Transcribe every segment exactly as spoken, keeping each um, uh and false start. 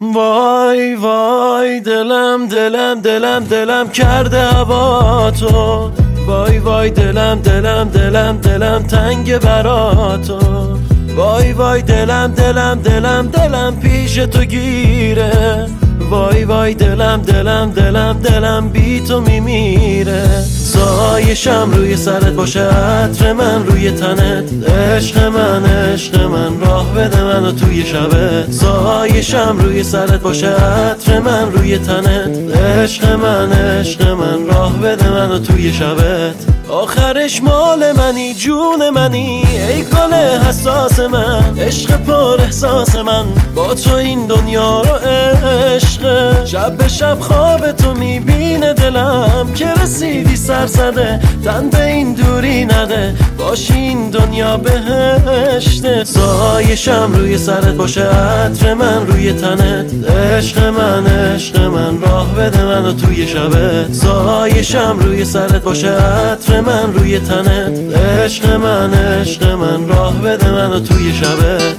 وای وای دلم دلم دلم دلم کرده هوا تو، وای وای دلم دلم دلم دلم تنگ برا تو، وای وای دلم دلم دلم دلم پیش تو گیره، وای وای دلم دلم دلم دلم بی تو میمیره. سایشم روی سرت باشه، عطر من روی تنت، عشق من عشق من راه بده منو توی شبت. سایشم روی سرت باشه، عطر من روی تنت، عشق من عشق من راه بده منو توی شبت. آخرش مال منی جون منی ای گل حساس من، عشق پر احساس من با تو این دنیا رو عشق. شب به شب خواب تو میبینه دلم که رسیدی سر زده، تن به این دوری نده باشی این دنیا بهشته. سایشم روی سرت باشه، عطر من روی تنت، عشق من عشق من راه بده منو توی شبت. سایشم روی سرت باشه، عطر من روی تنت، عشق من عشق من راه بده منو توی شبت.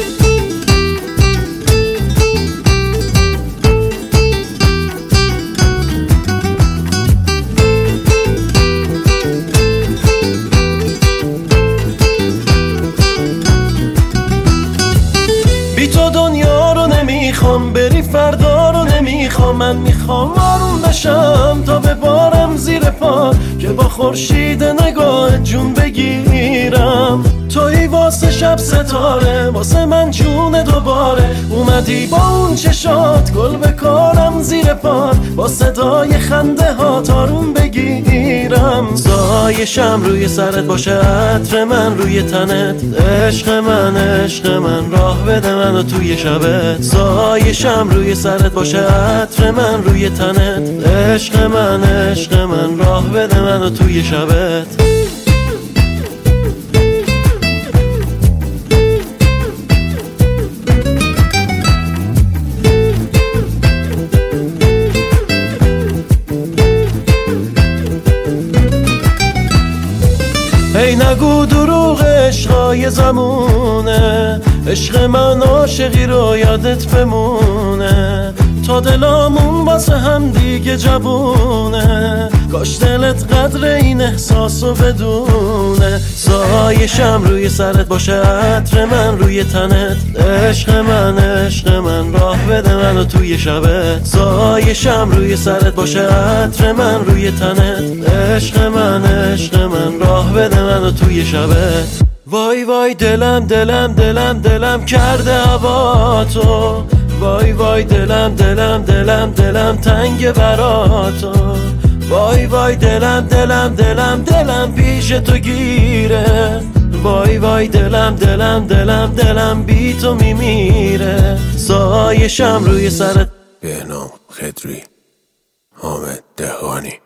بی تو دنیا رو نمیخوام، بری فردا رو نمیخوام، من میخوام آروم بشم تا ببارم زیر پا، که با خورشید نگاه جون بگیرم. توی واسه شب ستاره، واسه من جون دوباره، اومدی با اون چشات گل بکارم زیر پات، با صدای خنده ها آروم بگیرم. سایشم روی سرت باشه، عطر من روی تنت، عشق من عشق من راه بده منو توی شبت. سایشم روی سرت باشه، عطر من روی تنت، عشق من عشق من راه بده منو توی شبت. ای نگو دروغ عشقای زمونه، عشق من عاشقی رو یادت بمونه، تا دلامون واسه هم دیگه جوونه، کاش دلت قدر این احساسو بدونه. سایشم روی سرت باشه، عطر من روی تنت، عشق من عشق من راه بده منو توی شبت. سایشم روی سرت باشه، عطر من روی تنت، عشق من عشق من راه بده منو توی شبت. وای وای دلم دلم دلم دلم کرده هوا تو، وای وای دلم دلم دلم دلم تنگ برا تو، وای وای دلم دلم دلم دلم پیش تو گیره، وای وای دلم دلم دلم دلم بی تو میمیره. سایشم روی سرت. بهنام خضری، حامد دهقانی.